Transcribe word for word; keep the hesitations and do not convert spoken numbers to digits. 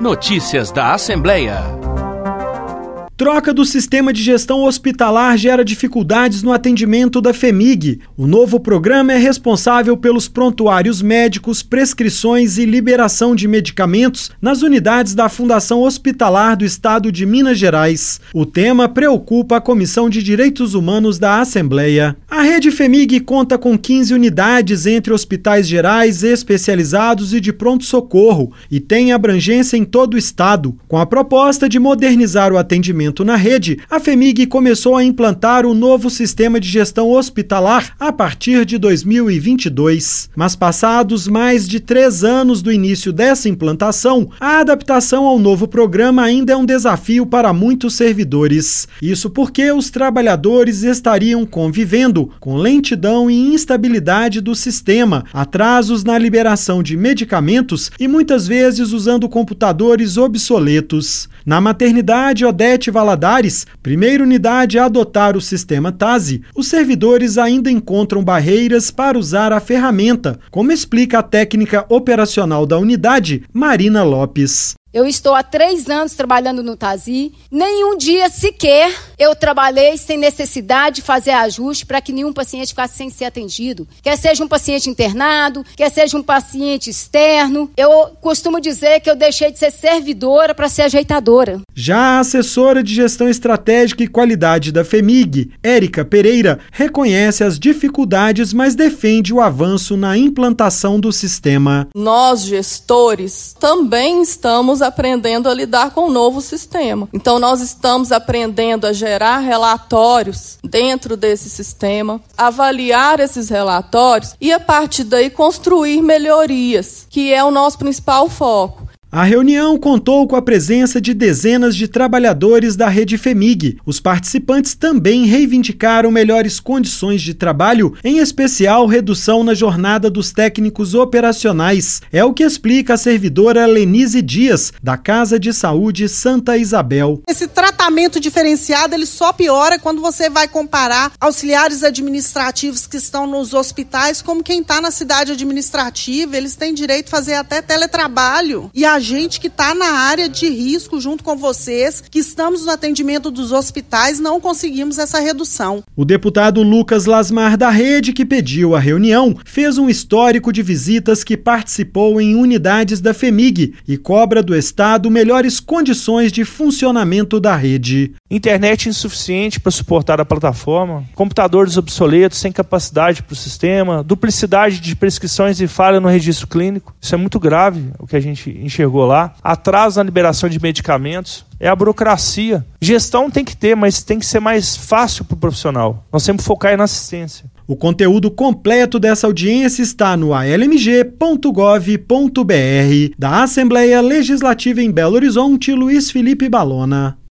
Notícias da Assembleia. Troca do sistema de gestão hospitalar gera dificuldades no atendimento da FHEMIG. O novo programa é responsável pelos prontuários médicos, prescrições e liberação de medicamentos nas unidades da Fundação Hospitalar do Estado de Minas Gerais. O tema preocupa a Comissão de Direitos Humanos da Assembleia. A rede FHEMIG conta com quinze unidades entre hospitais gerais, especializados e de pronto-socorro e tem abrangência em todo o estado. Com a proposta de modernizar o atendimento na rede, a FHEMIG começou a implantar o novo sistema de gestão hospitalar a partir de dois mil e vinte e dois. Mas passados mais de três anos do início dessa implantação, a adaptação ao novo programa ainda é um desafio para muitos servidores. Isso porque os trabalhadores estariam convivendo com lentidão e instabilidade do sistema, atrasos na liberação de medicamentos e muitas vezes usando computadores obsoletos. Na maternidade Odete Valadares, primeira unidade a adotar o sistema TASE, os servidores ainda encontram barreiras para usar a ferramenta, como explica a técnica operacional da unidade, Marina Lopes. Eu estou há três anos trabalhando no TASE, nenhum dia sequer eu trabalhei sem necessidade de fazer ajuste para que nenhum paciente ficasse sem ser atendido. Quer seja um paciente internado, quer seja um paciente externo. Eu costumo dizer que eu deixei de ser servidora para ser ajeitadora. Já a assessora de gestão estratégica e qualidade da FHEMIG, Érica Pereira, reconhece as dificuldades, mas defende o avanço na implantação do sistema. Nós, gestores, também estamos aprendendo a lidar com o novo sistema. Então, nós estamos aprendendo a gerar relatórios dentro desse sistema, avaliar esses relatórios e, a partir daí, construir melhorias, que é o nosso principal foco. A reunião contou com a presença de dezenas de trabalhadores da rede FHEMIG. Os participantes também reivindicaram melhores condições de trabalho, em especial redução na jornada dos técnicos operacionais. É o que explica a servidora Lenise Dias, da Casa de Saúde Santa Isabel. Esse tratamento diferenciado ele só piora quando você vai comparar auxiliares administrativos que estão nos hospitais como quem está na cidade administrativa. Eles têm direito a fazer até teletrabalho. E a gente que está na área de risco junto com vocês, que estamos no atendimento dos hospitais, não conseguimos essa redução. O deputado Lucas Lasmar da Rede, que pediu a reunião, fez um histórico de visitas que participou em unidades da FHEMIG e cobra do Estado melhores condições de funcionamento da rede. Internet insuficiente para suportar a plataforma, computadores obsoletos sem capacidade para o sistema, duplicidade de prescrições e falha no registro clínico. Isso é muito grave, o que a gente enxergou lá. Atraso na liberação de medicamentos. É a burocracia. Gestão tem que ter, mas tem que ser mais fácil para o profissional. Nós temos que focar na assistência. O conteúdo completo dessa audiência está no a l m g ponto gov ponto b r. Da Assembleia Legislativa em Belo Horizonte, Luiz Felipe Balona.